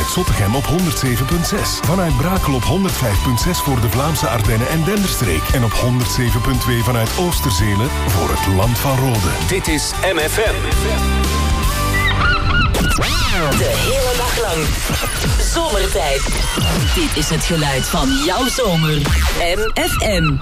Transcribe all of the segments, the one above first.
vanuit Zottegem op 107.6. Vanuit Brakel op 105.6 voor de Vlaamse Ardennen en Denderstreek. En op 107.2 vanuit Oosterzele voor het Land van Rode. Dit is MFM. De hele dag lang. Zomertijd. Dit is het geluid van jouw zomer. MFM.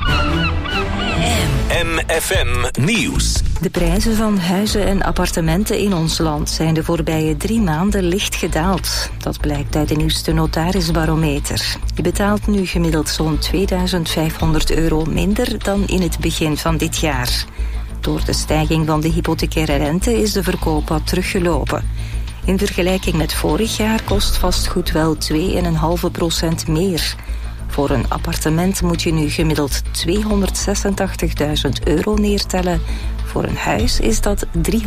MFM Nieuws. De prijzen van huizen en appartementen in ons land zijn de voorbije 3 maanden licht gedaald. Dat blijkt uit de nieuwste notarisbarometer. Je betaalt nu gemiddeld zo'n €2500 minder dan in het begin van dit jaar. Door de stijging van de hypothecaire rente is de verkoop wat teruggelopen. In vergelijking met vorig jaar kost vastgoed wel 2,5% meer. Voor een appartement moet je nu gemiddeld €286.000 neertellen. Voor een huis is dat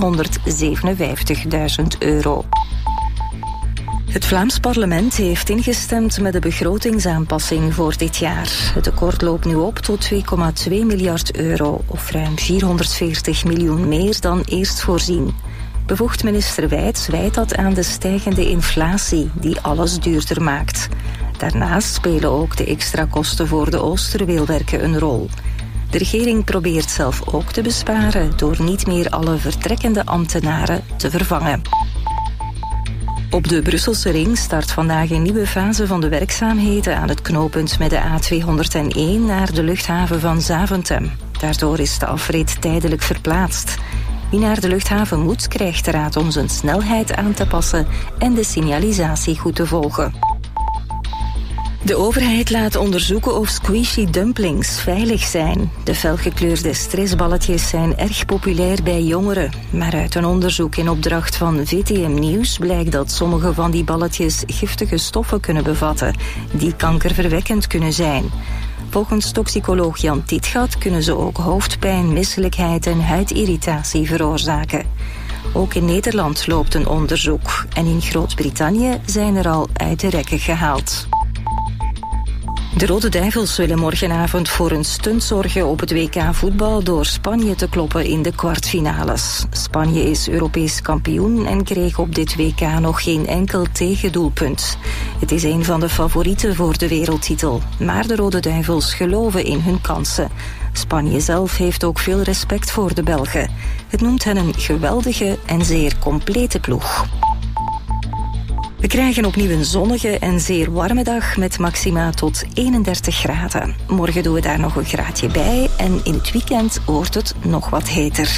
€357.000. Het Vlaams parlement heeft ingestemd met de begrotingsaanpassing voor dit jaar. Het tekort loopt nu op tot €2,2 miljard, of ruim 440 miljoen meer dan eerst voorzien. Bevoegd minister Wijts wijt dat aan de stijgende inflatie, die alles duurder maakt. Daarnaast spelen ook de extra kosten voor de Oosterweelwerken een rol. De regering probeert zelf ook te besparen door niet meer alle vertrekkende ambtenaren te vervangen. Op de Brusselse ring start vandaag een nieuwe fase van de werkzaamheden aan het knooppunt met de A201 naar de luchthaven van Zaventem. Daardoor is de afrit tijdelijk verplaatst. Wie naar de luchthaven moet, krijgt de raad om zijn snelheid aan te passen en de signalisatie goed te volgen. De overheid laat onderzoeken of squishy dumplings veilig zijn. De felgekleurde stressballetjes zijn erg populair bij jongeren. Maar uit een onderzoek in opdracht van VTM Nieuws blijkt dat sommige van die balletjes giftige stoffen kunnen bevatten, die kankerverwekkend kunnen zijn. Volgens toxicoloog Jan Tietgat kunnen ze ook hoofdpijn, misselijkheid en huidirritatie veroorzaken. Ook in Nederland loopt een onderzoek en in Groot-Brittannië zijn er al uit de rekken gehaald. De Rode Duivels willen morgenavond voor een stunt zorgen op het WK voetbal door Spanje te kloppen in de kwartfinales. Spanje is Europees kampioen en kreeg op dit WK nog geen enkel tegendoelpunt. Het is een van de favorieten voor de wereldtitel, maar de Rode Duivels geloven in hun kansen. Spanje zelf heeft ook veel respect voor de Belgen. Het noemt hen een geweldige en zeer complete ploeg. We krijgen opnieuw een zonnige en zeer warme dag met maxima tot 31 graden. Morgen doen we daar nog een graadje bij en in het weekend wordt het nog wat heter.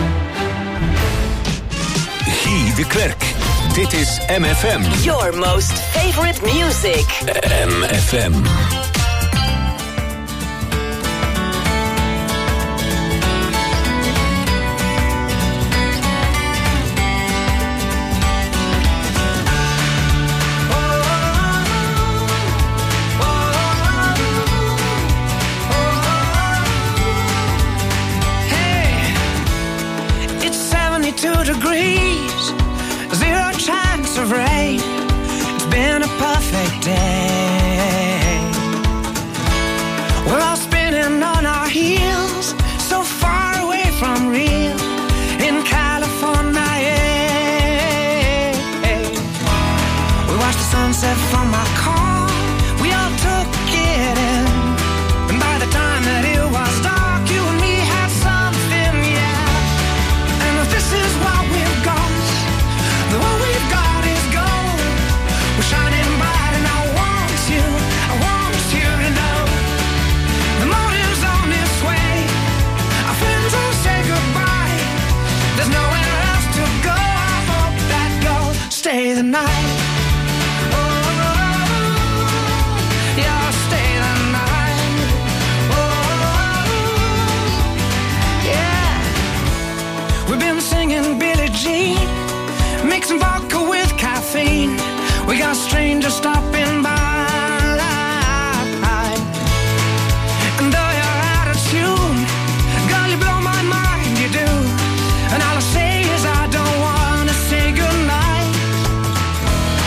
Guy de Klerk. Dit is MFM. Your most favorite music. MFM. Degrees, 0 chance of rain. It's been a perfect day. We're all spinning on our heels, so far away from real in California. Yeah. We watched the sunset from our car. We all took it in, and by the time that it was dark, you and me had something, yeah. And if this is what we've got, the what we've got is gold. We're shining bright and I want you to know. The morning's on its way. Our friends all say goodbye. There's nowhere else to go. I hope that you'll stay the night. Mixing vodka with caffeine. We got strangers stopping by. And though you're out of tune, girl, you blow my mind, you do. And all I say is I don't wanna say goodnight.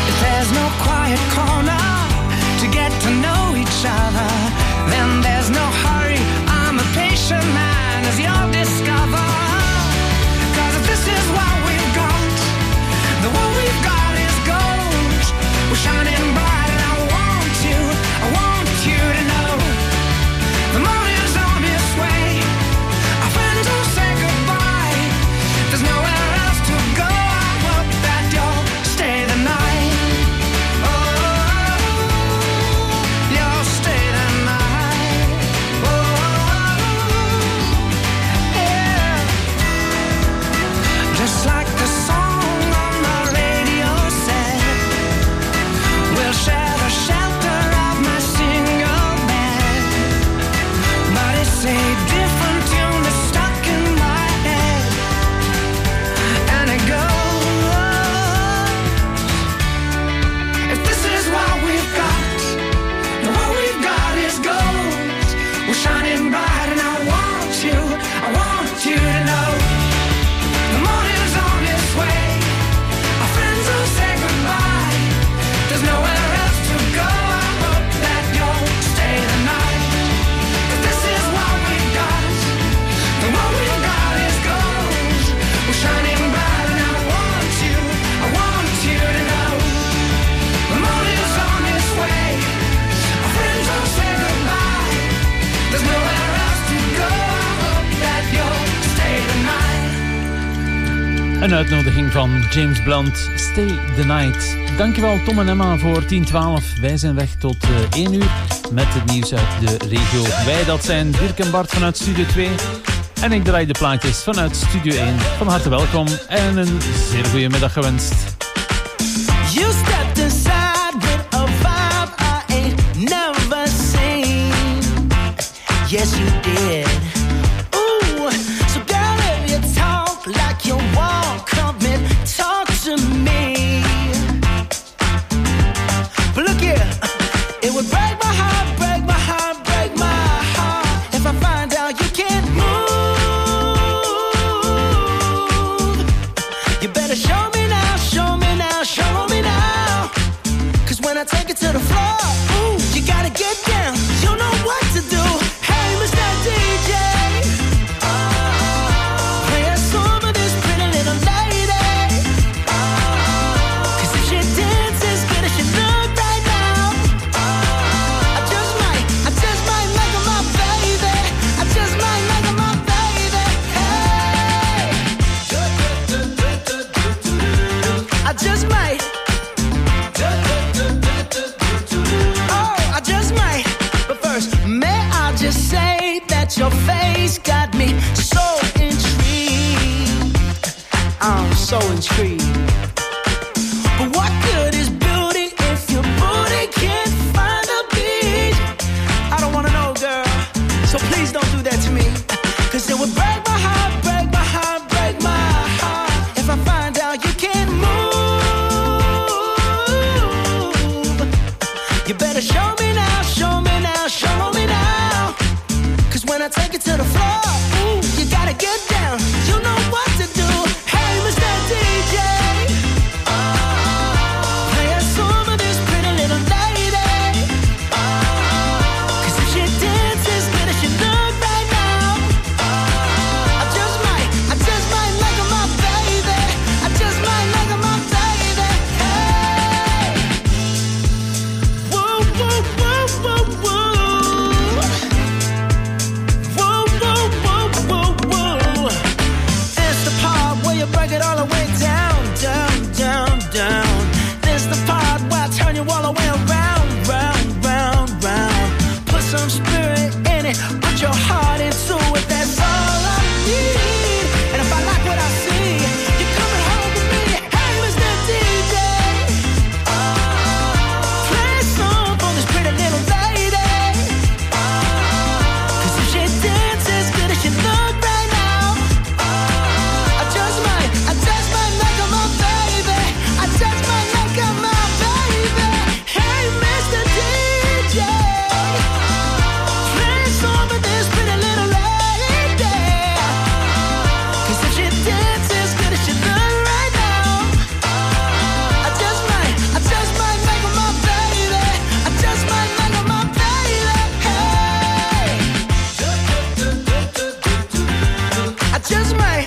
Een uitnodiging van James Blunt, Stay the Night. Dankjewel Tom en Emma voor 10-12. Wij zijn weg tot 1 uur met het nieuws uit de regio. Wij, dat zijn Dirk en Bart vanuit Studio 2. En ik draai de plaatjes vanuit Studio 1. Van harte welkom en een zeer goede middag gewenst. You stepped inside with a vibe I ain't never seen. Yes, you did. Ooh, so girl, if you talk like you walk, come and talk to me. But look here, it would break my heart, break my heart, break my heart if I find out you can't move. You better show me now, show me now, show me now. 'Cause when I take it to the floor, ooh, you gotta get down. You know what to do. Hey, Mr. DJ, play a song for this pretty little lady. 'Cause if she dances good as she look right now, I just might make her my baby. I just might make her my baby. Hey, I just might. Oh, I just might. But first, may I just say that your face got me so intrigued. I'm so intrigued. But what good is beauty if your booty can't find a beat? I don't wanna know, girl. So please don't do that to me. 'Cause it would break my heart, break my heart, break my heart if I find out you can't move. You better show me now, show me now, show me now. 'Cause when I take it to the floor, ooh, you gotta get down. You know what to do. Hey, Mr. DJ, play a song for this pretty little lady. 'Cause if she dances good as she look right now, I just might make her my baby. I just might make her my baby. Hey, woo, woo, woo, woo, woo. Woo, woo, woo, woo, woo. It's the part where you break it all the way down, down, down, down. This the part where I turn you all the way around, round, round, round. Put some spirit in it, put your heart into it. That's all I need. And if I like what I see, you're coming home with me. Hey, Mr. DJ, play a song for this pretty little lady. 'Cause if she dances good as she look right now, I just might make her my baby. I just might make her my baby. Hey, Mr. DJ, play a song for this pretty little lady. 'Cause if she dances good as she look right now, I just might make her my baby. I just might make her my baby. Hey, I just might.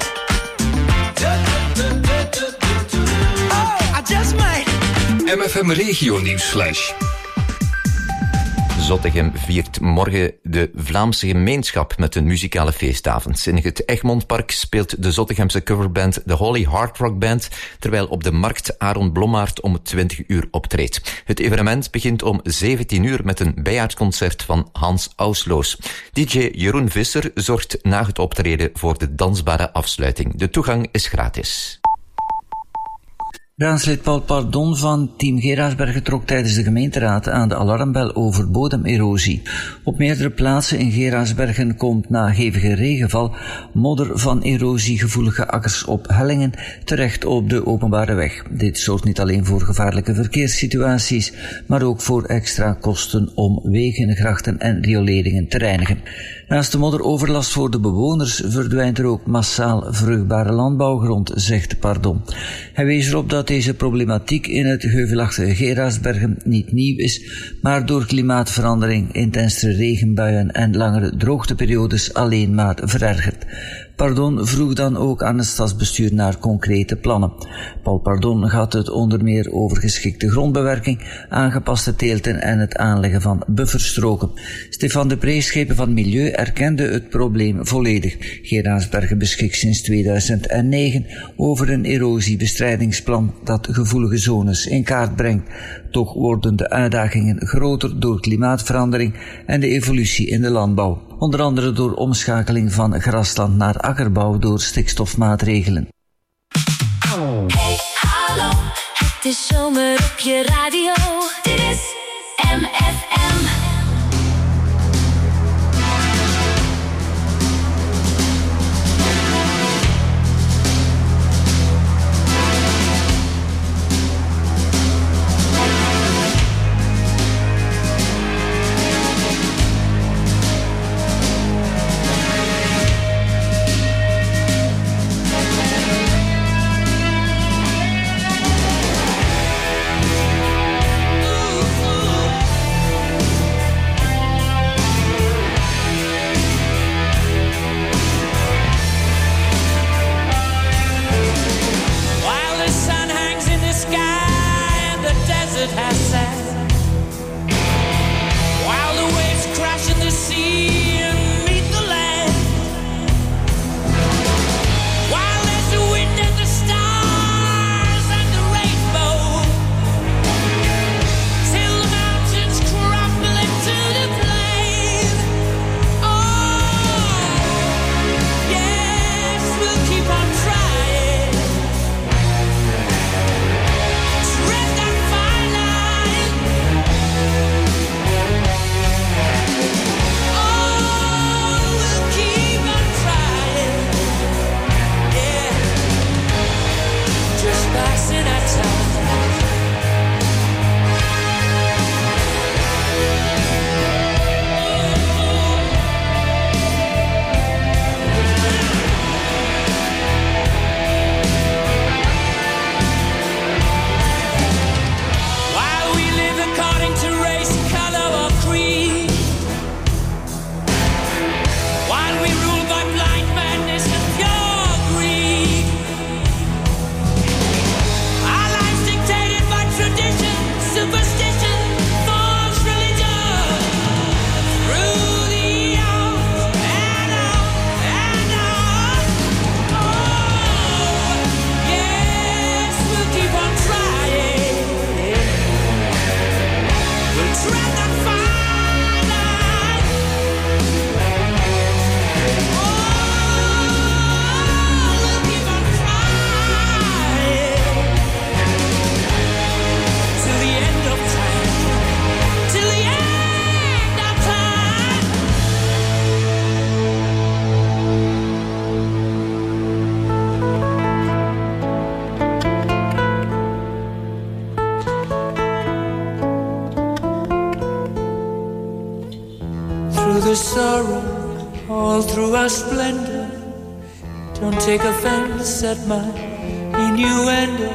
Oh, I just might. MFM Regio Nieuwsflash. Zottegem viert morgen de Vlaamse gemeenschap met een muzikale feestavond. In het Egmondpark speelt de Zottegemse coverband de Holy Hard Rock Band, terwijl op de markt Aaron Blommaert om 20 uur optreedt. Het evenement begint om 17 uur met een bijaarsconcert van Hans Ausloos. DJ Jeroen Visser zorgt na het optreden voor de dansbare afsluiting. De toegang is gratis. Raadslid Paul Pardon van Team Geraardsbergen trok tijdens de gemeenteraad aan de alarmbel over bodemerosie. Op meerdere plaatsen in Geraardsbergen komt na hevige regenval modder van erosiegevoelige akkers op hellingen terecht op de openbare weg. Dit zorgt niet alleen voor gevaarlijke verkeerssituaties, maar ook voor extra kosten om wegen, grachten en rioleringen te reinigen. Naast de modderoverlast voor de bewoners verdwijnt er ook massaal vruchtbare landbouwgrond, zegt Pardon. Hij wees erop dat deze problematiek in het heuvelachtige Geraardsbergen niet nieuw is, maar door klimaatverandering, intensere regenbuien en langere droogteperiodes alleen maar verergert. Pardon vroeg dan ook aan het stadsbestuur naar concrete plannen. Paul Pardon gaat het onder meer over geschikte grondbewerking, aangepaste teelten en het aanleggen van bufferstroken. Stefan de Pre, schepen van Milieu, erkende het probleem volledig. Geraardsbergen beschikt sinds 2009 over een erosie-bestrijdingsplan dat gevoelige zones in kaart brengt. Toch worden de uitdagingen groter door klimaatverandering en de evolutie in de landbouw. Onder andere door omschakeling van grasland naar akkerbouw door stikstofmaatregelen. Hey, hallo, het is zomer op je radio. Dit is MFM. Splendor, don't take offense at my innuendo.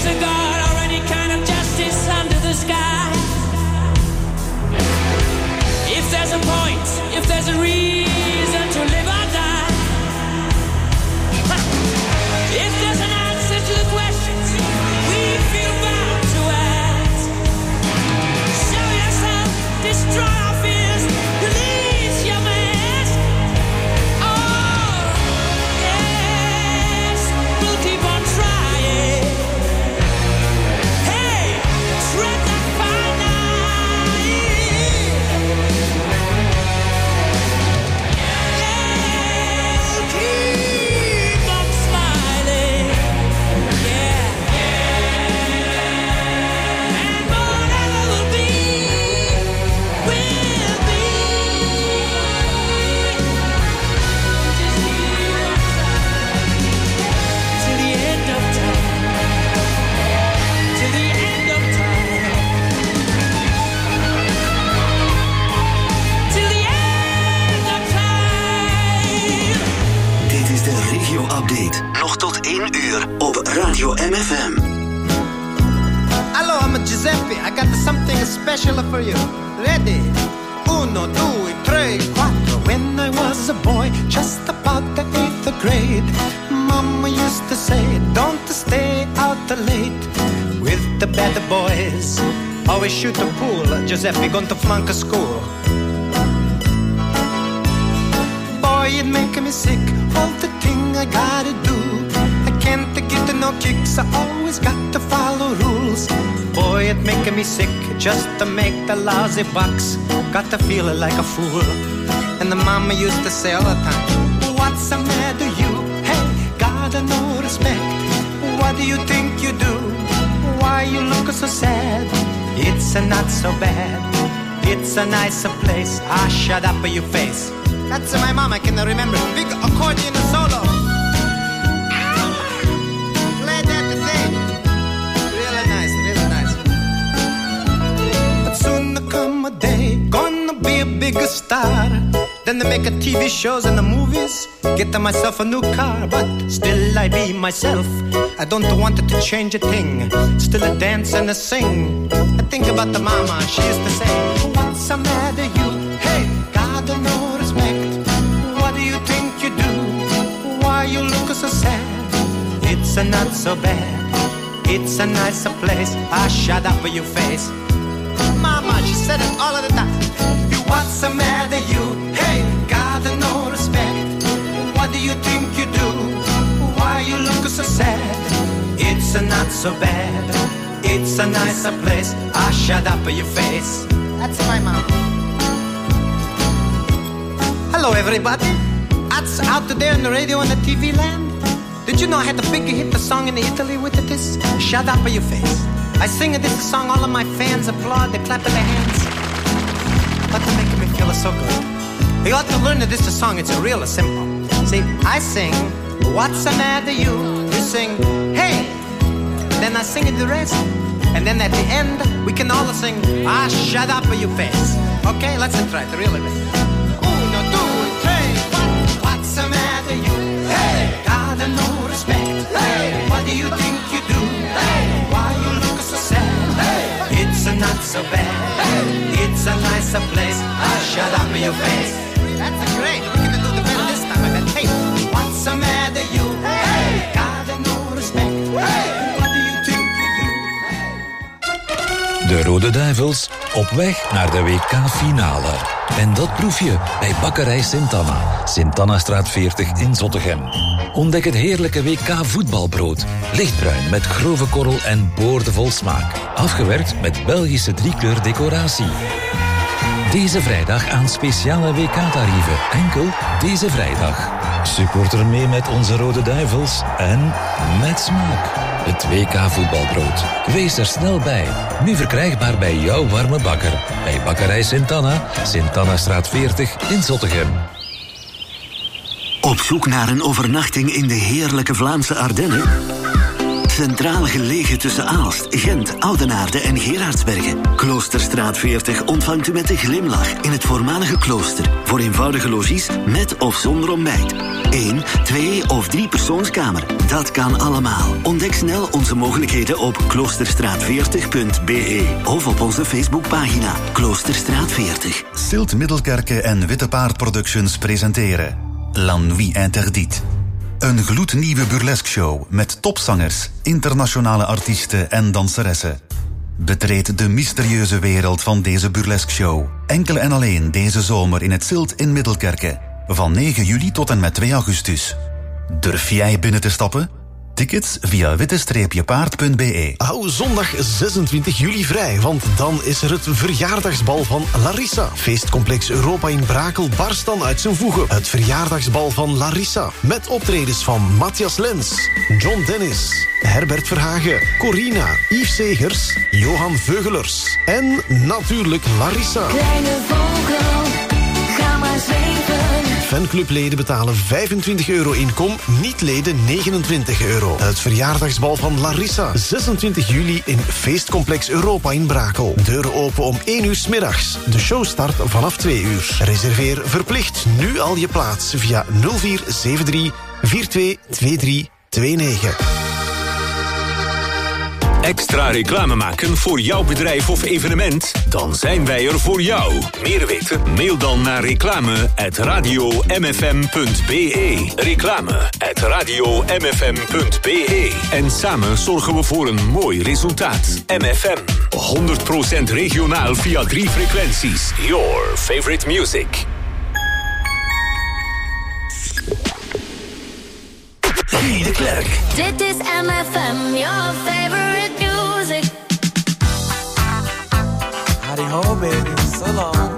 to God or any kind of justice under the sky. If there's a point, if there's a reason to live or die, if there's an answer to the questions we feel bound to ask, show yourself, destroy our fears, release your mask. Oh, yes, we'll keep on trying. Hey, tread that fine line. Yeah, we'll keep on smiling. Yeah, and whatever will be, will be. Just keep on trying till the end of time. Till the end of time. Till the end of time. Dit is de regio-update. Nog tot 1 uur op Radio MFM. Hello, I'm Giuseppe. I got something special for you. Ready? 1, 2, 3, 4. When I was a boy, just about the 8th grade, Mama used to say, don't stay out late with the bad boys. Always shoot the pool, Giuseppe going to flunk a school. Boy, it make me sick, all the thing I gotta do. I can't get no kicks, I always got to follow rules. Boy, it make me sick, just to make the lousy bucks. Got to feel like a fool. And the mama used to say all the time, what's the matter you? Hey, gotta no respect. What do you think you do? Why you look so sad? It's not so bad. It's a nice place. Ah, shut up your face. That's my mom, I can remember. Big accordion solo. Play that thing. Really nice, really nice. But soon there come a day, gonna be a big star. Then they make a TV shows and the movies. Get myself a new car, but still I be myself. I don't want it to change a thing. Still a dance and a sing. I think about the mama, she used to say, what's the matter you? Hey, God no respect. What do you think you do? Why you look so sad? It's not so bad. It's a nice place. Ah, shut up your face. Mama, she said it all of the time. What's the matter you? Hey, God no respect. What do you think you do? Why you look so sad? It's not so bad. It's a nicer place. Ah, shut up your face. That's my mom. Hello, everybody. That's out there in the radio and the TV land. Did you know I had a big hit the song in Italy with this? Shut up your face. I sing this song, all of my fans applaud, they clap their hands. But to make me feel so good. You ought to learn this song, it's real simple. See, I sing, what's the matter you? You sing, hey. Then I sing the rest. And then at the end, we can all sing, ah, shut up your face. Okay, let's try it really. 1, 2, 3, 4. What's the matter you? Hey, God no respect. Hey, what do you think you do? Hey, why you look so sad? Hey, it's not so bad. Hey, it's a nicer place. Ah, shut up your face. That's great. We're gonna do the better this time. I bet. Hey, what's the matter you? Hey, God no respect. Hey, what do you think you do? De Rode Duivels op weg naar de WK-finale. En dat proef je bij Bakkerij Sint-Anna, Sint-Annastraat 40 in Zottegem. Ontdek het heerlijke WK-voetbalbrood. Lichtbruin met grove korrel en boordevol smaak. Afgewerkt met Belgische driekleur decoratie. Deze vrijdag aan speciale WK-tarieven. Enkel deze vrijdag. Supporter mee met onze Rode Duivels en met smaak. Het WK-voetbalbrood. Wees er snel bij. Nu verkrijgbaar bij jouw warme bakker. Bij Bakkerij Sint-Anna, Sint-Annastraat 40 in Zottegem. Op zoek naar een overnachting in de heerlijke Vlaamse Ardennen? Centraal gelegen tussen Aalst, Gent, Oudenaarde en Gerardsbergen. Kloosterstraat 40 ontvangt u met een glimlach in het voormalige klooster. Voor eenvoudige logies met of zonder ontbijt. 1, 2 of 3 persoonskamer. Dat kan allemaal. Ontdek snel onze mogelijkheden op kloosterstraat40.be of op onze Facebookpagina Kloosterstraat 40. Silt Middelkerke en Witte Paard Productions presenteren La Nuit Interdite. Een gloednieuwe burlesque-show met topzangers, internationale artiesten en danseressen. Betreed de mysterieuze wereld van deze burlesque-show. Enkel en alleen deze zomer in het Silt in Middelkerke. Van 9 juli tot en met 2 augustus. Durf jij binnen te stappen? Tickets via witte-paard.be. Hou zondag 26 juli vrij, want dan is er het verjaardagsbal van Larissa. Feestcomplex Europa in Brakel barst dan uit zijn voegen. Het verjaardagsbal van Larissa. Met optredens van Matthias Lens, John Dennis, Herbert Verhagen, Corina, Yves Segers, Johan Veugelers en natuurlijk Larissa. Kleine vogel, ga maar zweven. Fanclubleden betalen €25 inkom, niet-leden €29. Het verjaardagsbal van Larissa, 26 juli in Feestcomplex Europa in Brakel. Deuren open om 1 uur 's middags. De show start vanaf 2 uur. Reserveer verplicht nu al je plaats via 0473 422329. Extra reclame maken voor jouw bedrijf of evenement? Dan zijn wij er voor jou. Meer weten? Mail dan naar reclame@radiomfm.be. Reclame@radiomfm.be. En samen zorgen we voor een mooi resultaat. MFM. 100% regionaal via 3 frequenties. Your favorite music. Guy de Klerk. Dit is MFM, your favorite music. Howdy ho, baby, so long.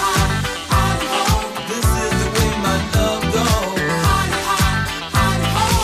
Hot,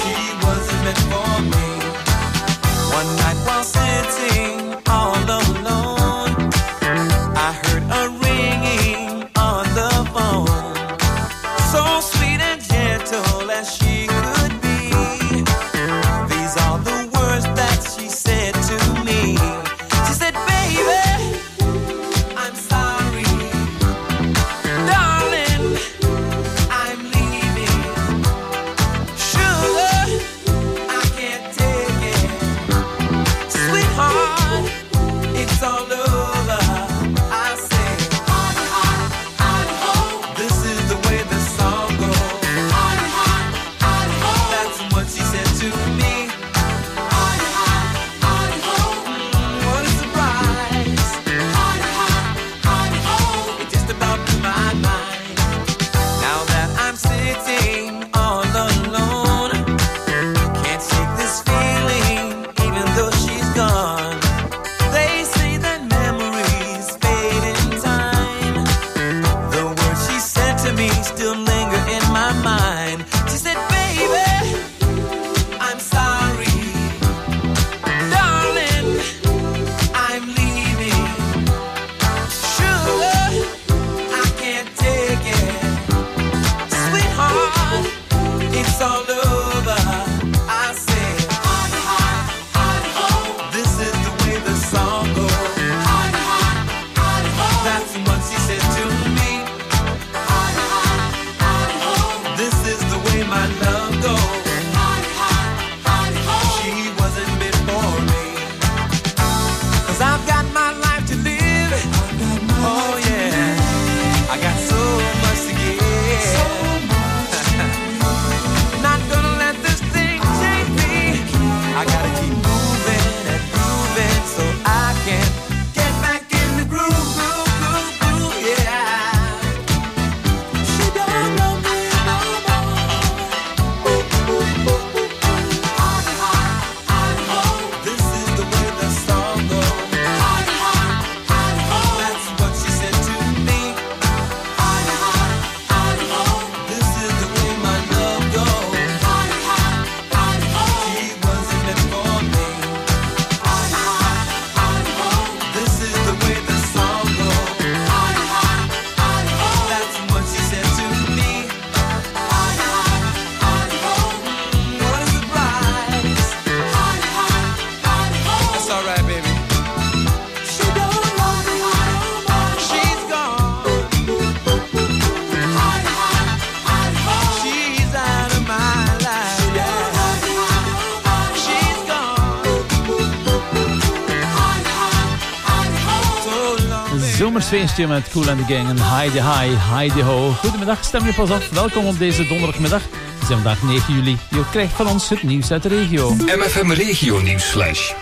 zomersfeestje met Kool and the Gang en Heidi High, Heidi Ho. Goedemiddag, stem je pas af. Welkom op deze donderdagmiddag. Het is vandaag 9 juli. Je krijgt van ons het nieuws uit de regio. MFM Regio Nieuwsflash.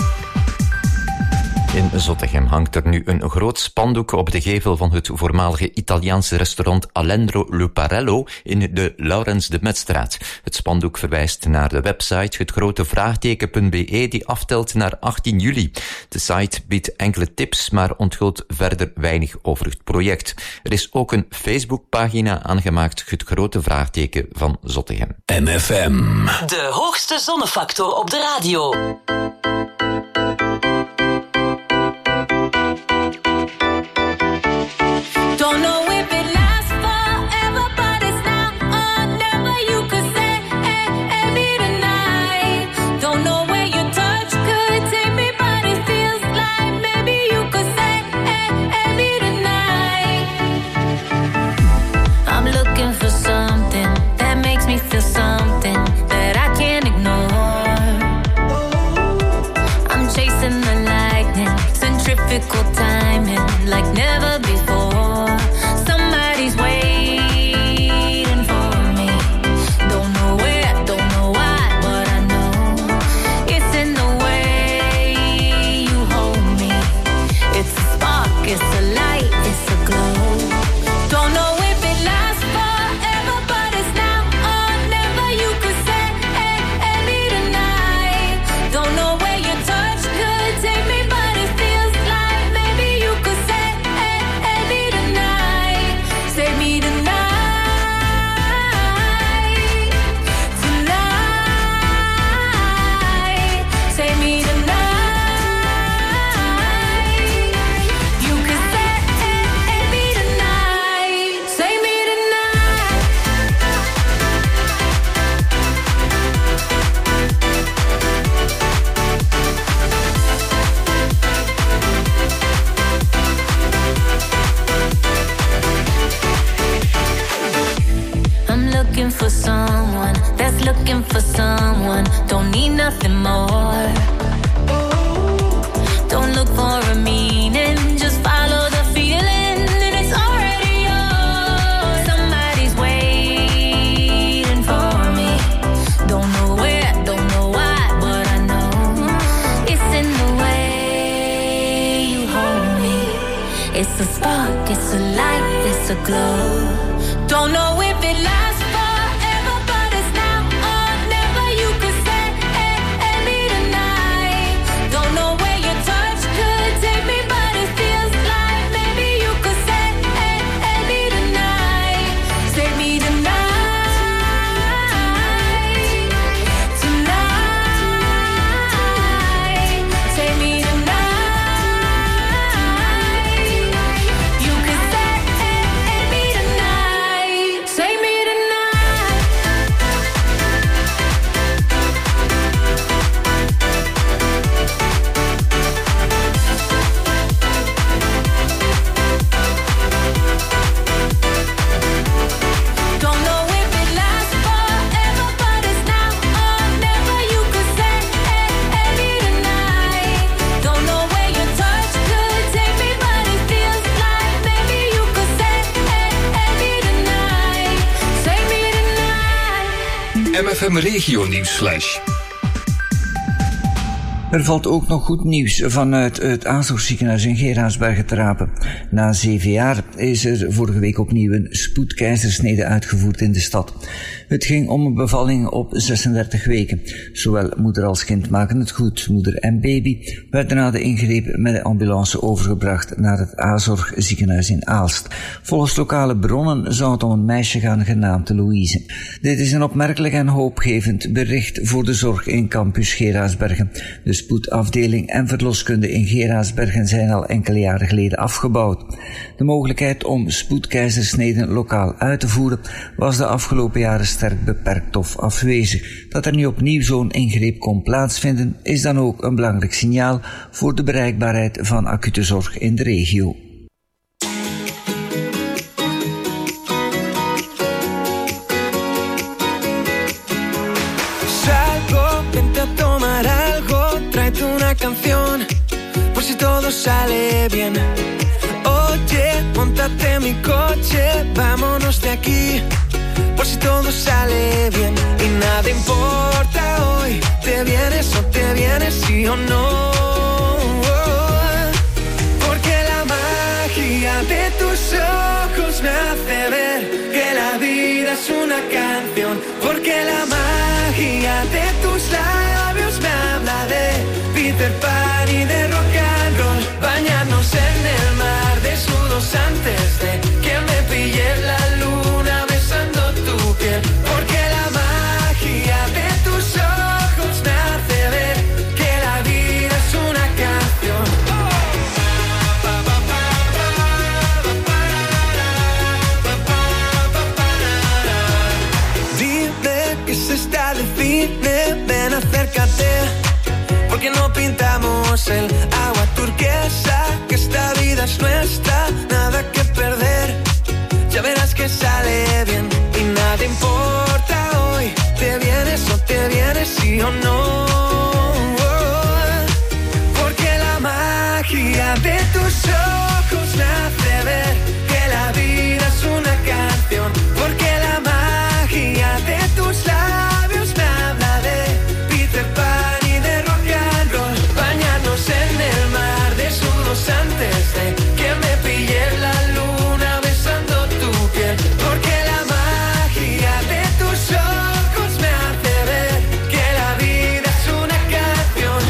In Zottegem hangt er nu een groot spandoek op de gevel van het voormalige Italiaanse restaurant Alendro Luparello in de Laurens de Metstraat. Het spandoek verwijst naar de website hetgrotevraagteken.be die aftelt naar 18 juli. De site biedt enkele tips, maar onthult verder weinig over het project. Er is ook een Facebookpagina aangemaakt, Het Grote Vraagteken van Zottegem. MFM. De hoogste zonnefactor op de radio. Timing like never before. Somebody's waiting for me. Don't know where, don't know why, but I know it's in the way you hold me. It's a spark, it's a light, it's a glow. Don't know if it lasts forever, but it's now or never. You could say, hey, hey, me tonight. Don't know where your touch could take me, but it feels like maybe you could say, hey, hey, me tonight. Say me tonight. Tonight. Say me tonight. You could say, hey, hey, me tonight. Say me tonight. I'm looking for someone that's looking for someone. Don't need nothing more. Don't look for a meaning, just follow the feeling, and it's already yours. Somebody's waiting for me. Don't know where, don't know why, but I know it's in the way you hold me. It's a spark, it's a light, it's a glow. Don't know if it lasts forever, but it's now or never. You could say, hey, hey, me tonight. Don't know where your touch could take me, but it feels like maybe you could say, hey, hey, me tonight. Say me tonight. Tonight. Say me tonight. You could say, hey, hey, me tonight. Say me tonight. Don't know if it lasts forever, but it's now or never. You could say, hey, hey, me tonight. Don't know where your touch could take me, but it feels like maybe you could say, hey, hey, me tonight. Say me tonight. MFM Regio Nieuwsflash. Er valt ook nog goed nieuws vanuit het Azorgziekenhuis in Geraardsbergen te rapen. Na 7 jaar is er vorige week opnieuw een spoedkeizersnede uitgevoerd in de stad. Het ging om een bevalling op 36 weken. Zowel moeder als kind maken het goed. Moeder en baby werden na de ingreep met de ambulance overgebracht naar het Azorgziekenhuis in Aalst. Volgens lokale bronnen zou het om een meisje gaan genaamd Louise. Dit is een opmerkelijk en hoopgevend bericht voor de zorg in campus Geraardsbergen. De spoedafdeling en verloskunde in Geraardsbergen zijn al enkele jaren geleden afgebouwd. De mogelijkheid om spoedkeizersneden lokaal uit te voeren was de afgelopen jaren sterk beperkt of afwezig. Dat er nu opnieuw zo'n ingreep kon plaatsvinden is dan ook een belangrijk signaal voor de bereikbaarheid van acute zorg in de regio. Salgo, vente a tomar algo, tráete una canción, por si todo sale bien. Oye, llévate mi coche, vámonos de aquí, por si todo sale bien y nada importa hoy, te vienes o te vienes, sí o no, porque la magia de tus ojos me hace ver que la vida es una canción, porque la magia de tus labios me habla de Peter Pan y de rock and roll, bañarnos en el mar desnudos antes de que me pille la luna besando tu piel, porque la magia de tus ojos me hace ver que la vida es una canción. Dime que se está de cine, ven acércate, porque no pintamos el agua turquesa, que esta vida es nuestra, nada que perder, ya verás que sale bien y nada importa hoy, te vienes o te vienes, sí o no, porque la magia de tus ojos me hace ver que la vida es una canción, porque la magia de tus labios me habla de Peter Pan y de rock and roll, bañarnos en el mar desnudos antes de que me pille la luna besando tu piel, porque la magia de tus ojos me hace ver que la vida es una canción.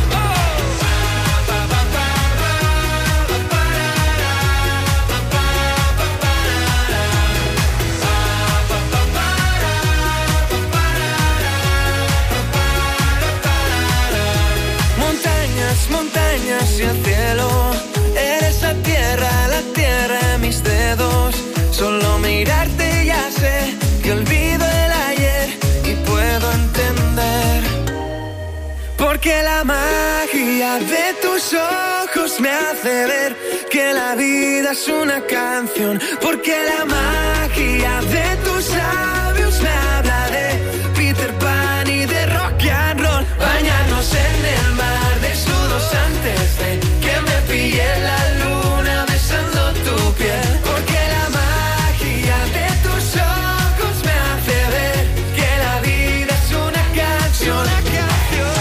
Montañas, montañas y el cielo, eres la tierra en mis dedos, solo mirarte ya sé que olvido el ayer y puedo entender, porque la magia de tus ojos me hace ver que la vida es una canción, porque la magia de tus labios me habla de Peter Pan y de rock and roll, bañarnos en el mar desnudos antes de que me pille la luna besando tu piel, porque la magia de tus ojos me hace ver que la vida es una canción, una canción.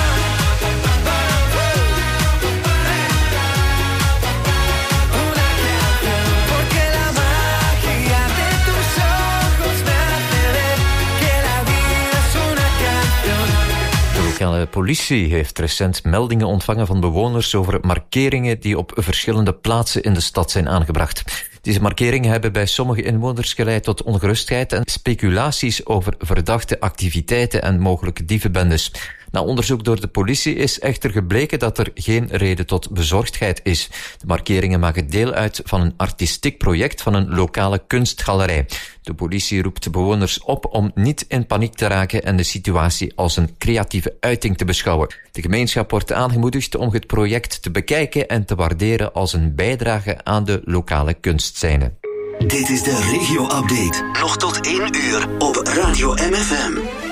Porque la magia de tus ojos me hace ver que la vida es una canción. De lokale politie heeft recent meldingen ontvangen van bewoners over markeringen die op verschillende plaatsen in de stad zijn aangebracht. Deze markeringen hebben bij sommige inwoners geleid tot ongerustheid en speculaties over verdachte activiteiten en mogelijke dievenbendes. Na onderzoek door de politie is echter gebleken dat er geen reden tot bezorgdheid is. De markeringen maken deel uit van een artistiek project van een lokale kunstgalerij. De politie roept de bewoners op om niet in paniek te raken en de situatie als een creatieve uiting te beschouwen. De gemeenschap wordt aangemoedigd om het project te bekijken en te waarderen als een bijdrage aan de lokale kunstscène. Dit is de regio-update. Nog tot 1 uur op Radio MFM.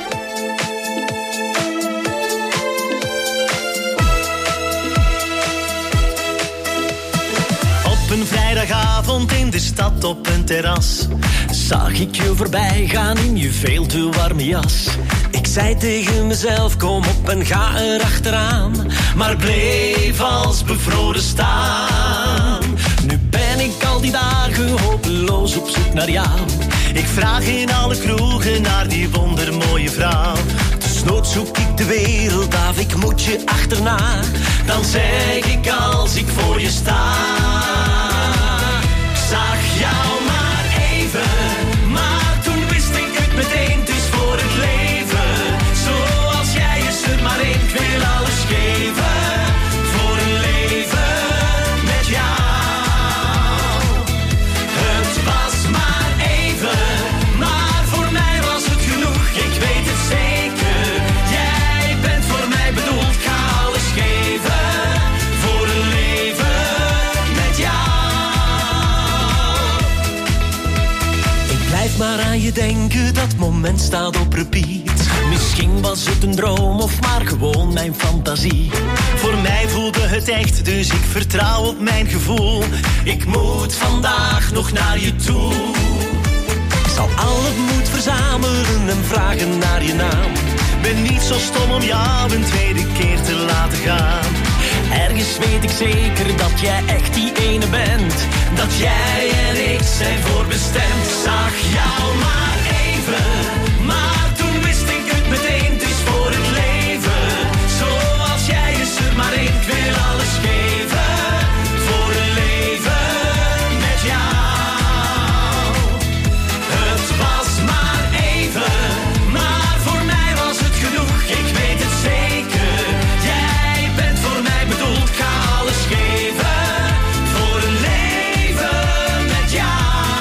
Op een vrijdagavond in de stad op een terras zag ik je voorbij gaan in je veel te warme jas. Ik zei tegen mezelf, kom op en ga erachteraan, maar bleef als bevroren staan. Nu ben ik al die dagen hopeloos op zoek naar jou. Ik vraag in alle kroegen naar die wondermooie vrouw. Desnoods zoek ik de wereld af, ik moet je achterna. Dan zeg ik als ik voor je sta. Ik zag jou maar even, maar toen wist ik het meteen, het is voor het leven. Zoals jij is er maar één, ik wil alles geven. Voor een leven met jou. Het was maar even, maar voor mij was het genoeg, ik weet het zeker. Jij bent voor mij bedoeld, ik ga alles geven. Voor een leven met jou. Elke dat moment staat op repeat. Misschien was het een droom of maar gewoon mijn fantasie. Voor mij voelde het echt, dus ik vertrouw op mijn gevoel. Ik moet vandaag nog naar je toe. Ik zal al het moed verzamelen en vragen naar je naam. Ben niet zo stom om jou een tweede keer te laten gaan. Ergens weet ik zeker dat jij echt die ene bent. Dat jij en ik zijn voorbestemd. Zag jou maar even, maar toen wist ik het meteen. Het is voor het leven. Zoals jij is er maar één. Ik wil alles geven. Voor een leven met jou. Het was maar even, maar voor mij was het genoeg. Ik weet het zeker. Jij bent voor mij bedoeld. Ik ga alles geven. Voor een leven met jou.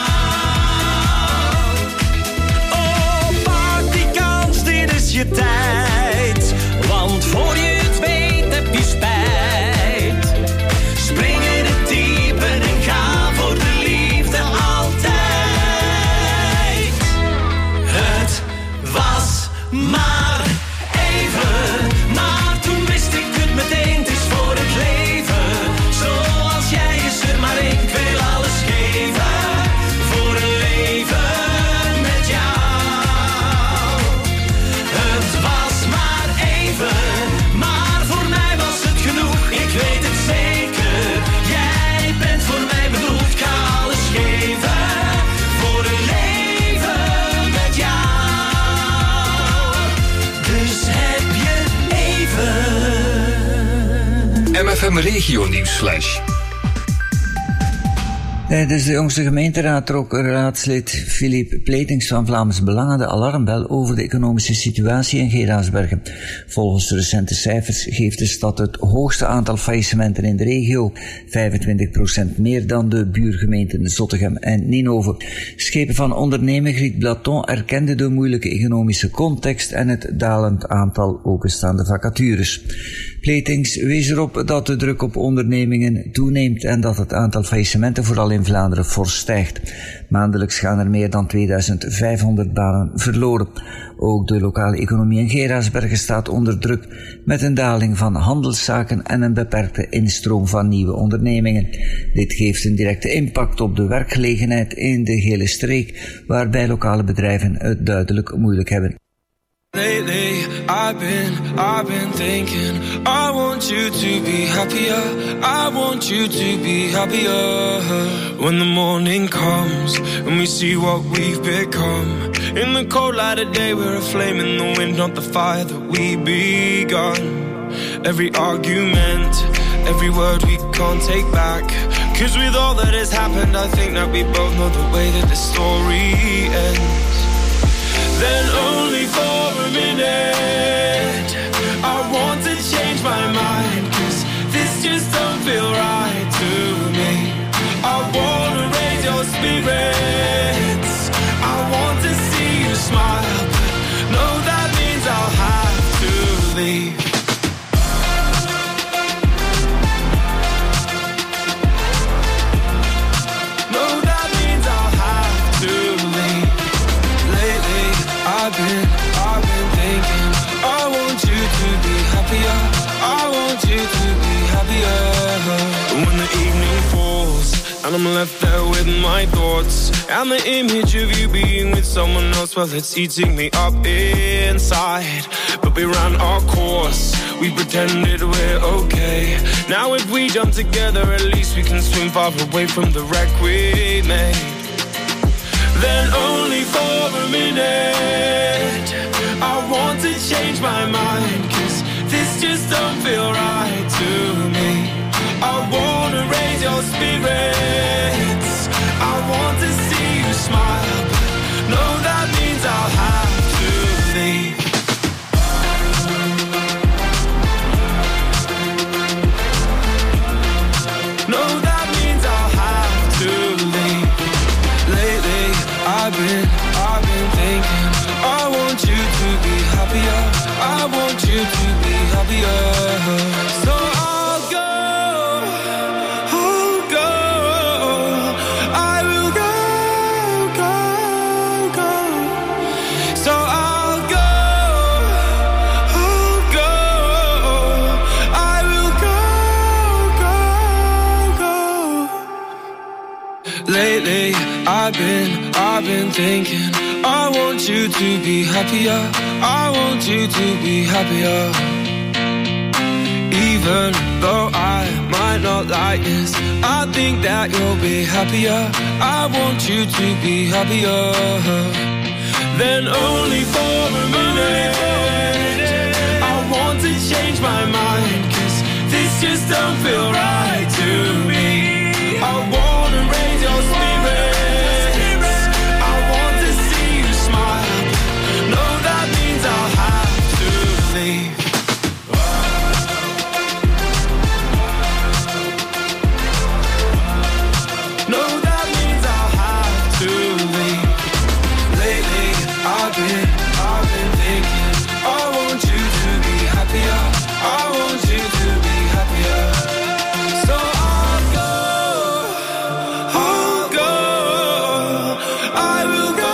Oh, pak die kans, dit is je tijd. Want voor je het weet heb je spijt. Spring in het diepe en ga voor de liefde altijd. Het was maar even, maar toen wist ik het meteen. Het is voor het leven. Zoals jij is er maar één. Ik wil alles geven. Voor een leven met jou. Het was maar even, maar voor mij was het genoeg. Ik weet het zeker. Jij bent voor mij bedoeld. Ik ga alles geven. Voor een leven met jou. Dus heb je even. MFM Regio Nieuwsflash. Tijdens de jongste gemeenteraad trok raadslid Philippe Pletings van Vlaams Belangen de alarmbel over de economische situatie in Geraardsbergen. Volgens de recente cijfers geeft de stad het hoogste aantal faillissementen in de regio, 25% meer dan de buurgemeenten Zottegem en Ninove. Schepen van ondernemer Griet Blaton erkende de moeilijke economische context en het dalend aantal openstaande vacatures. Pletings wees erop dat de druk op ondernemingen toeneemt en dat het aantal faillissementen vooral in Vlaanderen fors stijgt. Maandelijks gaan er meer dan 2500 banen verloren. Ook de lokale economie in Geraardsbergen staat onder druk met een daling van handelszaken en een beperkte instroom van nieuwe ondernemingen. Dit geeft een directe impact op de werkgelegenheid in de hele streek, waarbij lokale bedrijven het duidelijk moeilijk hebben. Lately, I've been thinking, I want you to be happier, I want you to be happier. When the morning comes and we see what we've become, in the cold light of day we're a flame in the wind, not the fire that we begun. Every argument, every word we can't take back, 'cause with all that has happened I think that we both know the way that the story ends. Then only for a minute I want to change my mind, 'cause this just don't feel right to me. I wanna raise your spirits, I want to see you smile, but no, that means I'll have to leave. No, that means I'll have to leave. Lately I've been thinking, I want you to be happier, I want you to be happier. When the evening falls and I'm left there with my thoughts, and the image of you being with someone else, well, it's eating me up inside. But we ran our course, we pretended we're okay. Now if we jump together, at least we can swim far away from the wreck we made. Then only for a minute I want to change my mind, 'cause this just don't feel right to me. I wanna raise your spirits, I want to see you smile, but no, that means I'll have to leave. No, that means I'll have to leave. Lately I've been thinking, I want you to be happier, I want you to be happier. So I'll go, I will go. I've been thinking, I want you to be happier. I want you to be happier. Even though I might not like this, I think that you'll be happier. I want you to be happier. Then only for a minute, I want to change my mind, 'cause this just don't feel right to me. I wanna raise your spirits, I want to see you smile. No, that means I'll have to leave. No, that means I'll have to leave. Lately, I've been thinking, I want you to be happier. I want you to be happier. So I'll go, I will go.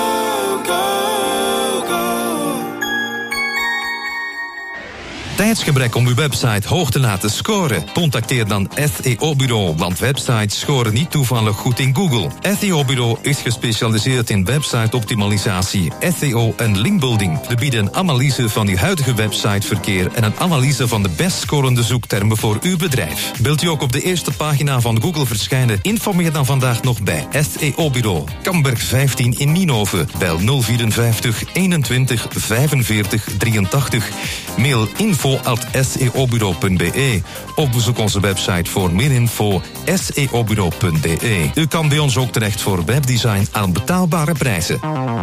Tijdsgebrek om uw website hoog te laten scoren? Contacteer dan SEO-bureau, want websites scoren niet toevallig goed in Google. SEO-bureau is gespecialiseerd in website-optimalisatie, SEO en linkbuilding. We bieden een analyse van uw huidige websiteverkeer en een analyse van de best scorende zoektermen voor uw bedrijf. Wilt u ook op de eerste pagina van Google verschijnen? Informeer dan vandaag nog bij SEO-bureau. Kamberg 15 in Nienhoven. Bel 054 21 45 83. Mail info@seobureau.be of bezoek onze website voor meer info seobureau.be. U kan bij ons ook terecht voor webdesign aan betaalbare prijzen.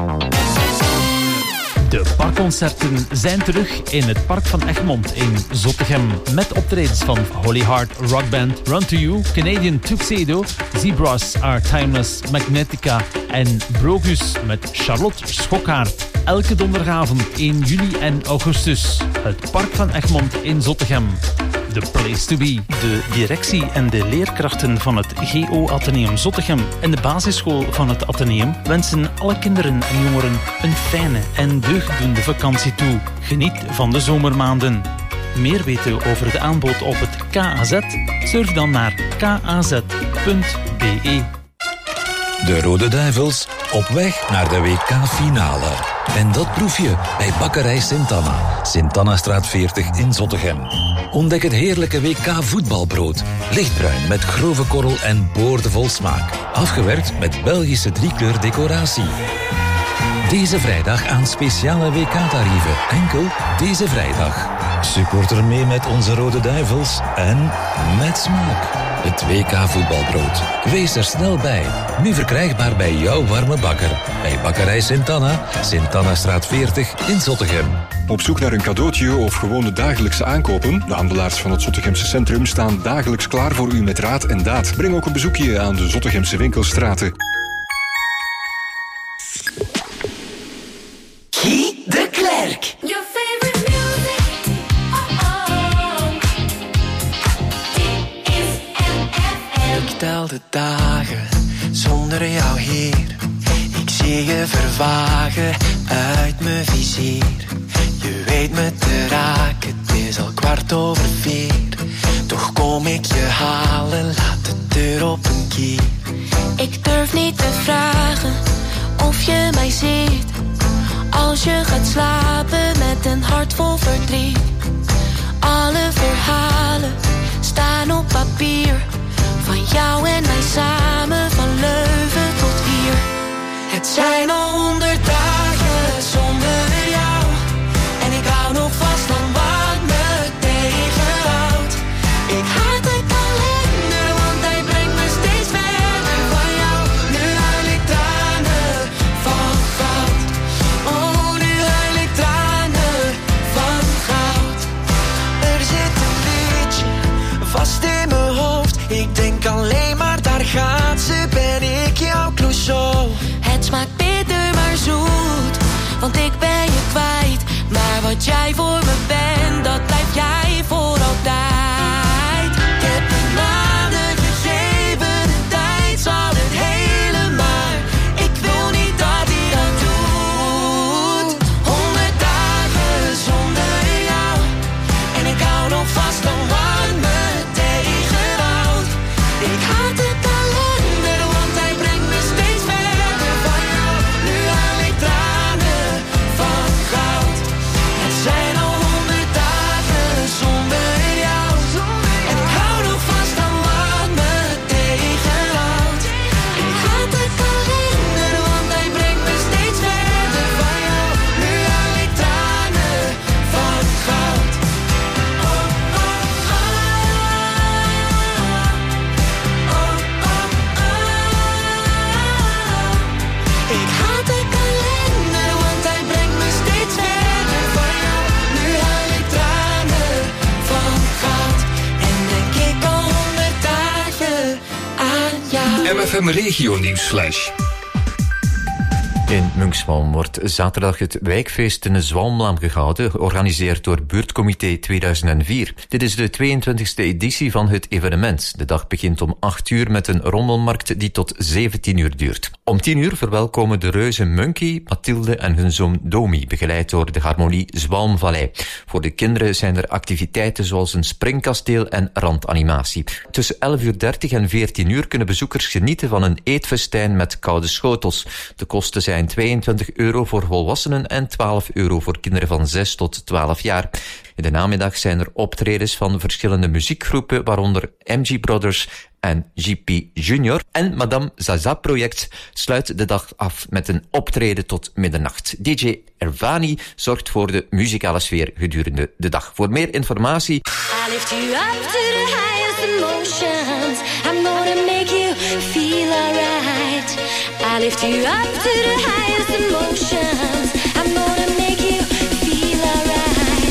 De parkconcerten zijn terug in het Park van Egmond in Zottegem. Met optredens van Holy Heart Rock Band, Run to You, Canadian Tuxedo, Zebras Are Timeless, Magnetica en Brogus met Charlotte Schokkaert. Elke donderdagavond 1 juli en augustus. Het Park van Egmond in Zottegem. The place to be. De directie en de leerkrachten van het GO Atheneum Zottegem en de basisschool van het Atheneum wensen alle kinderen en jongeren een fijne en deugddoende vakantie toe. Geniet van de zomermaanden. Meer weten over de aanbod op het KAZ? Surf dan naar kaz.be. De Rode Duivels op weg naar de WK-finale. En dat proef je bij Bakkerij Sint-Anna. Sint-Annastraat 40 in Zottegem. Ontdek het heerlijke WK-voetbalbrood. Lichtbruin met grove korrel en boordevol smaak. Afgewerkt met Belgische driekleur decoratie. Deze vrijdag aan speciale WK-tarieven. Enkel deze vrijdag. Supporter mee met onze Rode Duivels en met smaak. Het WK-voetbalbrood. Wees er snel bij. Nu verkrijgbaar bij jouw warme bakker. Bij Bakkerij Sint-Anna, Sint-Annastraat 40 in Zottegem. Op zoek naar een cadeautje of gewoon de dagelijkse aankopen? De handelaars van het Zottegemse centrum staan dagelijks klaar voor u met raad en daad. Breng ook een bezoekje aan de Zottegemse winkelstraten. Guy de Klerk. Your favorite music. Dit is MFM. Ik tel de dagen zonder jou hier. Ik zie je vervagen uit mijn vizier. Je weet me te raken, het is al 4:15. Toch kom ik je halen, laat de deur op een kier. Ik durf niet te vragen of je mij ziet. Als je gaat slapen met een hart vol verdriet. Alle verhalen staan op papier. Van jou en mij samen, van Leuven tot hier. Het zijn al 100 dagen zonder jou. En ik hou nog vast aan wat me tegenhoudt. Ik haat het al langer, want hij brengt me steeds verder van jou. Nu huil ik tranen van goud. Oh, nu huil ik tranen van goud. Er zit een liedje vast in mijn hoofd. Ik denk alleen maar, daar gaat ze, ben ik jouw Clouseau. Het smaakt bitter, maar zoet. MFM Regio Nieuwsflash. In Munkswalm wordt zaterdag het wijkfeest in de Zwalmlaan gehouden, georganiseerd door Buurtcomité 2004. Dit is de 22e editie van het evenement. De dag begint om 8 uur met een rondelmarkt die tot 17 uur duurt. Om 10 uur verwelkomen de reuzen Monkey, Mathilde en hun zoon Domi, begeleid door de harmonie Zwalmvallei. Voor de kinderen zijn er activiteiten zoals een springkasteel en randanimatie. Tussen 11:30 en 14 uur kunnen bezoekers genieten van een eetfestijn met koude schotels. De kosten zijn €22 voor volwassenen en €12 voor kinderen van 6 tot 12 jaar. In de namiddag zijn er optredens van verschillende muziekgroepen, waaronder MG Brothers en GP Junior. En Madame Zaza Project sluit de dag af met een optreden tot middernacht. DJ Ervani zorgt voor de muzikale sfeer gedurende de dag. Voor meer informatie... I lift you up to the highest emotions. I'm gonna make you feel alright. I lift you up to the highest emotions. I'm gonna make you feel alright.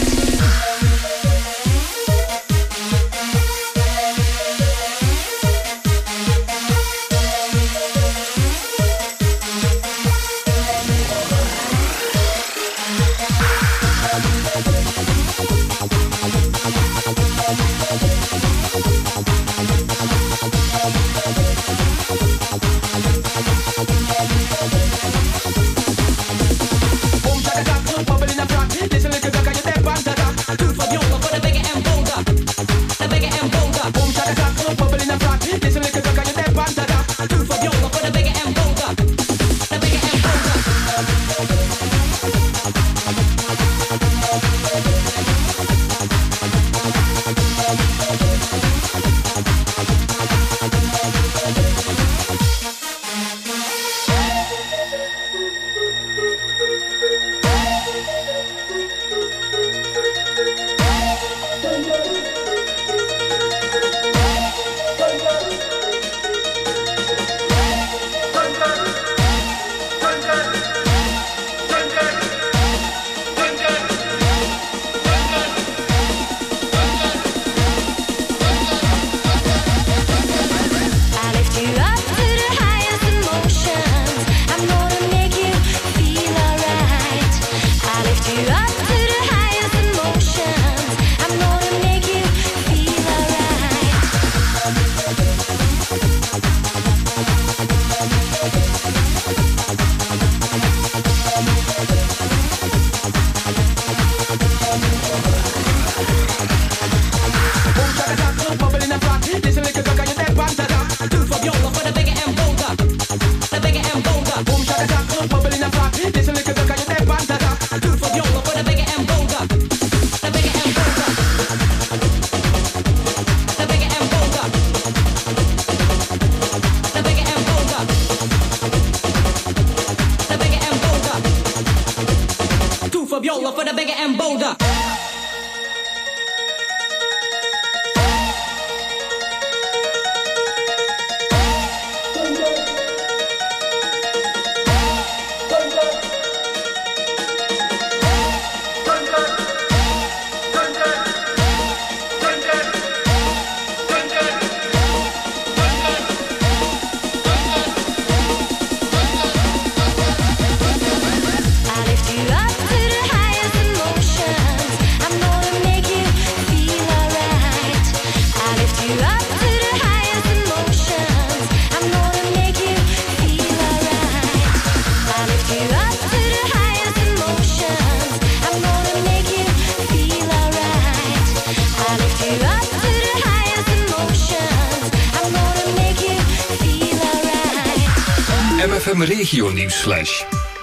MFM Regio Nieuwsflash.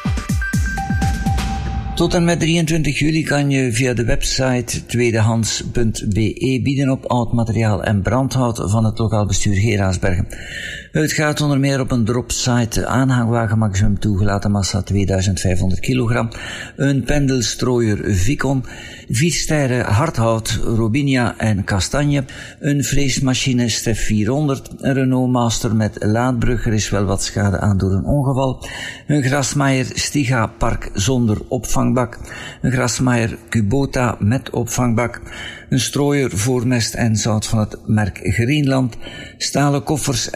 Tot en met 23 juli kan je via de website tweedehands.be bieden op oud materiaal en brandhout van het lokaal bestuur Geraardsbergen. Het gaat onder meer op een dropsite, aanhangwagen maximum toegelaten massa 2500 kilogram, een pendelstrooier Vicon, 4 stijren hardhout, Robinia en kastanje, een vleesmachine Stef 400, een Renault Master met laadbrug, er is wel wat schade aan door een ongeval, een Grasmaaier Stiga Park zonder opvangbak, een Grasmaaier Kubota met opvangbak, een strooier voor mest en zout van het merk Greenland, stalen koffers en opbergen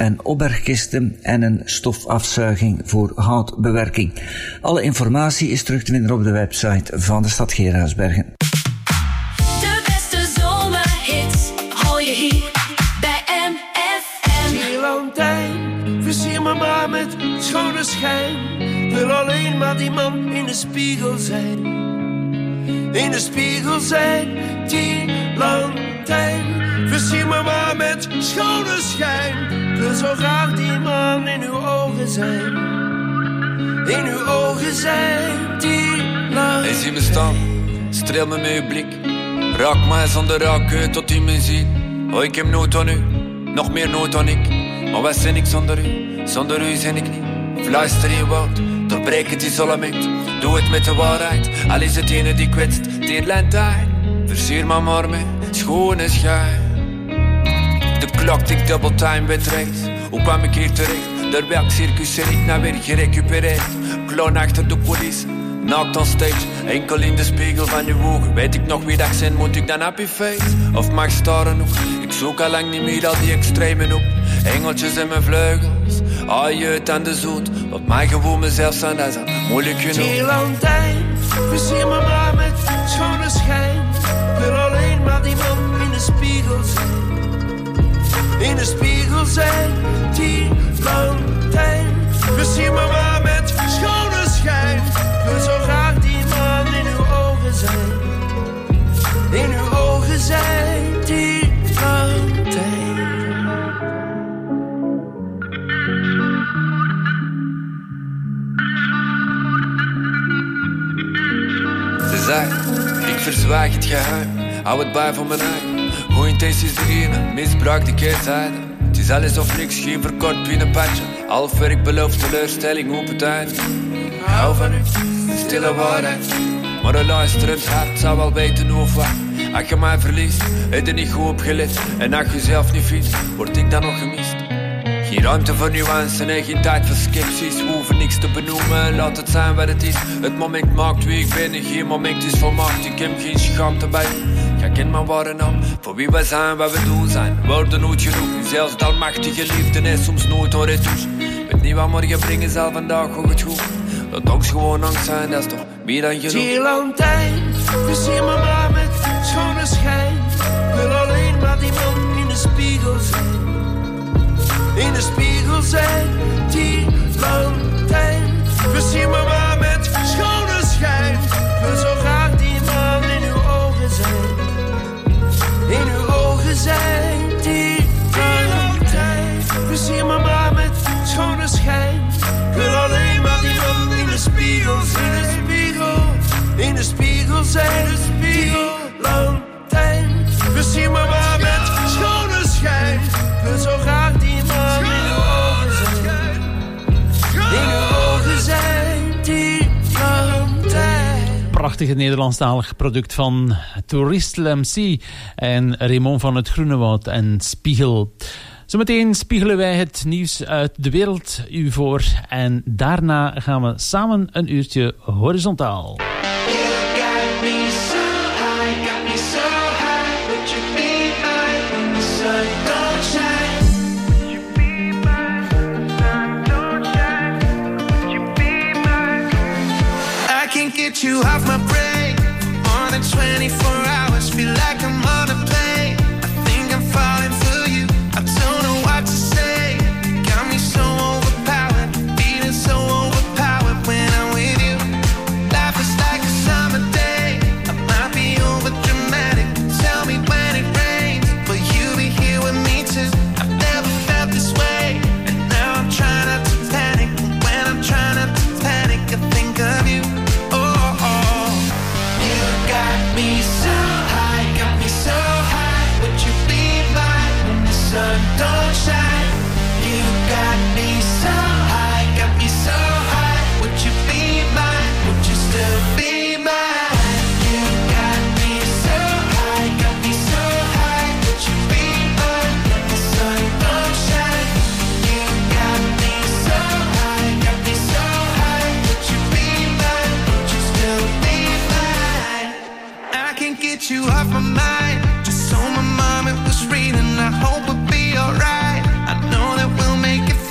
bergkisten en een stofafzuiging voor houtbewerking. Alle informatie is terug te vinden op de website van de stad Geraardsbergen. De beste zomerhits hoor je hier bij MFM. Tierlantijn, versier me maar met schone schijn. Wil alleen maar die man in de spiegel zijn. In de spiegel zijn, tierlantijn. Versier me maar met schone schijn. Wil zo graag die man in uw ogen zijn. In uw ogen zijn, tierlantijn. Hey, zie me staan, streel me met uw blik. Raak mij zonder raken tot u me ziet. Oh, ik heb nood aan u, nog meer nood dan ik. Maar wat ben ik zonder u? Zonder u ben ik niet. Fluister je woord, doorbreek het isolement. Doe het met de waarheid, al is het ene die kwetst. Tierlantijn, versier me maar met schone schijn. De klok tikt double time bij race. Hoe kwam ik hier terecht? Door welk circus ben ik nou weer gerecupereerd? Clown achter de coulissen, naakt on stage. Enkel in de spiegel van je ogen. Weet ik nog wie dat zijn, moet ik dan happy face? Of mag staren nog? Ik zoek al lang niet meer al die extremen op. Engeltjes en mijn vleugels, jeut aan de zoet. Laat mij gewoon mezelf zijn, dat is al moeilijk genoeg. Tierlantijn, versier me maar met schone schijn. Wil alleen maar die man in de spiegel zijn. In de spiegel zijn, tierlantijn. Versier me maar met schone schijn. Wil zo graag die man in uw ogen zijn. In uw ogen zijn, tierlantijn. Ze zei, ik verzwijg het geheim. Hou het bij voor mijn eigen. Goeie intenties beginnen, misbruik de keerzijde. Het is alles of niks, geen verkort binnenpadje. Half werk belooft teleurstelling op het eind. Hou van u, stille waarheid. Maar een luisterend hart zou wel weten hoe of wat. Als je mij verliest, heb je niet goed opgelet. En als je zelf niet vindt, word ik dan nog gemist. Geen ruimte voor nuance en geen tijd voor sceptisch. We hoeven niks te benoemen, laat het zijn wat het is. Het moment maakt wie ik ben en geen moment is volmaakt. Ik heb geen schaamte bij. Jij kent mijn ware naam, voor wie wij zijn, wat we doen zijn. Woorden nooit genoeg, en zelfs de almachtige liefde is soms nooit hoor het dus. Weet niet wat morgen brengen zal, vandaag ook het goed. Laat ons gewoon angst zijn, dat is toch meer dan genoeg. Tierlantijn, versier me maar met schone schijn. Wil alleen maar die man in de spiegel zijn. In de spiegel zijn, tierlantijn. Versier me maar met schone schijn. Wil zo graag die man in uw ogen zijn. In uw ogen zijn, tierlantijn. Versier me maar met schone schijn. Wil alleen maar die man in de spiegel zijn. In de spiegel, in de spiegel zijn, tierlantijn. Versier me maar met schone schijn. Wil zo graag die man in uw ogen zijn. In uw ogen zijn, tierlantijn. Prachtige Nederlandstalig product van Tourist Lemcy en Raymond van het Groenewoud en Spiegel. Zometeen spiegelen wij het nieuws uit de wereld u voor en daarna gaan we samen een uurtje horizontaal. Get you off my brain more than 24 hours. Feel like I'm on a plane. I think I'm falling for you. I don't know what to say. Got me so overpowered, feeling so overpowered when I'm with you. Life is like a summer day. I might be over dramatic. Tell me when it rains, will you be here with me too? I've never felt this way, and now I'm trying not to panic. And when I'm trying not to panic, I think of you. Sun don't shine. You got me so high, got me so high. Would you be mine? Would you still be mine? You got me so high, got me so high. Would you be mine? When the sun don't shine. You got me so high, got me so high. Would you be mine? Would you still be mine? I can't get you off my mind. Just so my mom it was reading. I hope we'll be alright. I know that we'll make it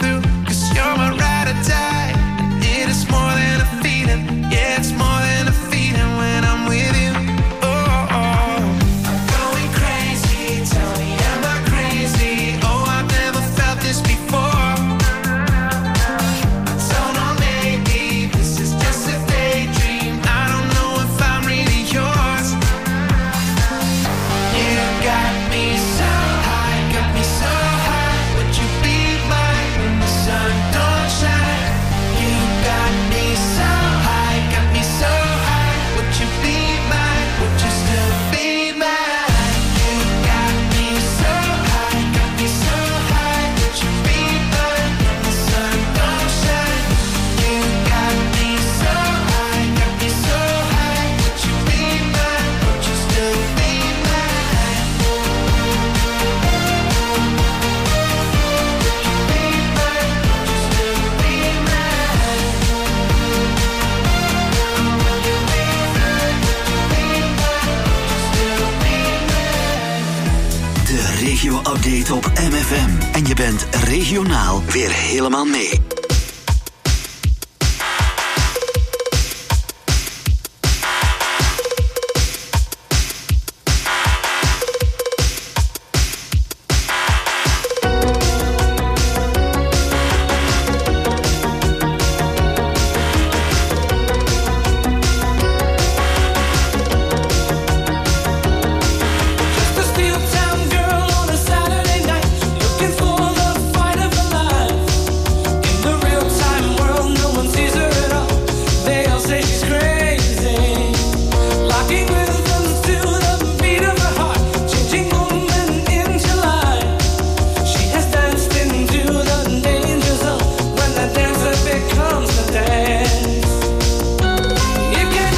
update op MFM. En je bent regionaal weer helemaal mee.